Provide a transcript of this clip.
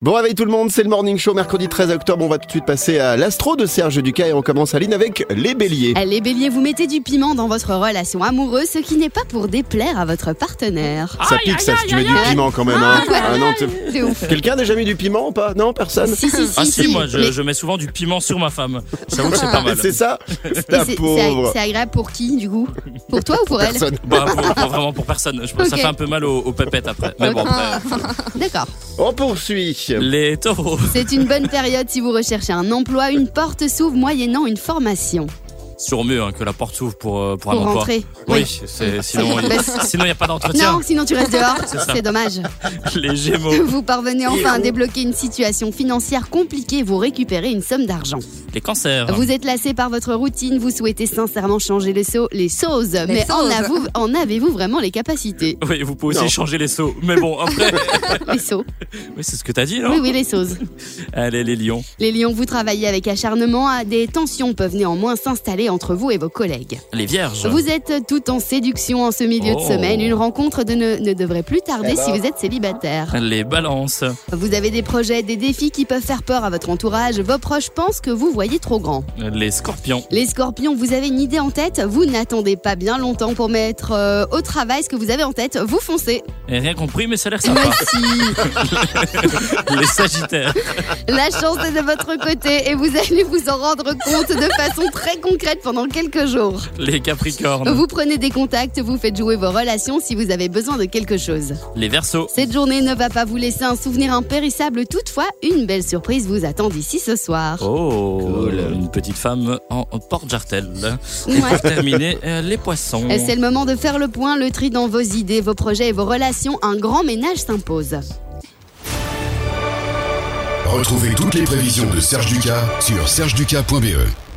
Bon réveil tout le monde, c'est le Morning Show, mercredi 13 octobre, on va tout de suite passer à l'astro de Serge Ducas et on commence Aline avec les béliers. Les béliers, vous mettez du piment dans votre relation amoureuse, ce qui n'est pas pour déplaire à votre partenaire. Ça pique ça si tu mets du piment quand même. Non, C'est ouf. quelqu'un a déjà mis du piment ou pas? Non, personne. Si, Moi je mets souvent du piment sur ma femme. J'avoue que c'est pas mal. C'est ça? La pauvre. C'est agréable pour qui du coup? Pour toi ou pour elle? Personne. Vraiment pour personne. Je pense que ça fait un peu mal aux pépettes après. Mais bon, après. D'accord. On poursuit. Les taureaux. C'est une bonne période si vous recherchez un emploi, une porte s'ouvre moyennant une formation. Sur mieux que la porte s'ouvre pour un Pour emploi. rentrer. Oui, sinon il n'y a pas d'entretien. Non, sinon tu restes dehors. C'est dommage. Les gémeaux. Vous parvenez enfin à débloquer une situation financière compliquée, vous récupérez une somme d'argent. Les cancers. Vous êtes lassé par votre routine, vous souhaitez sincèrement changer les choses, mais en avez-vous vraiment les capacités? Oui, vous pouvez aussi changer les seaux. Mais bon, après. Les seaux. Oui, c'est ce que t'as dit, non? Oui, les choses. Allez, les lions. Les lions, vous travaillez avec acharnement, des tensions peuvent néanmoins s'installer entre vous et vos collègues. Les vierges. Vous êtes tout en séduction en ce milieu de semaine, une rencontre ne devrait plus tarder si vous êtes célibataire. Les balances. Vous avez des projets, des défis qui peuvent faire peur à votre entourage, vos proches pensent que vous voyez trop grand. Les scorpions. Les scorpions, vous avez une idée en tête, vous n'attendez pas bien longtemps pour mettre au travail ce que vous avez en tête, vous foncez. Et rien compris, mais ça a l'air sympa. Les sagittaires. La chance est de votre côté et vous allez vous en rendre compte de façon très concrète pendant quelques jours. Les capricornes. Vous prenez des contacts, vous faites jouer vos relations si vous avez besoin de quelque chose. Les verseaux. Cette journée ne va pas vous laisser un souvenir impérissable, toutefois, une belle surprise vous attend d'ici ce soir. Une petite femme en porte-jartel. Et pour terminer, les poissons. C'est le moment de faire le point, le tri dans vos idées, vos projets et vos relations. Un grand ménage s'impose. Retrouvez toutes les prévisions de Serge Ducas sur sergeducas.be.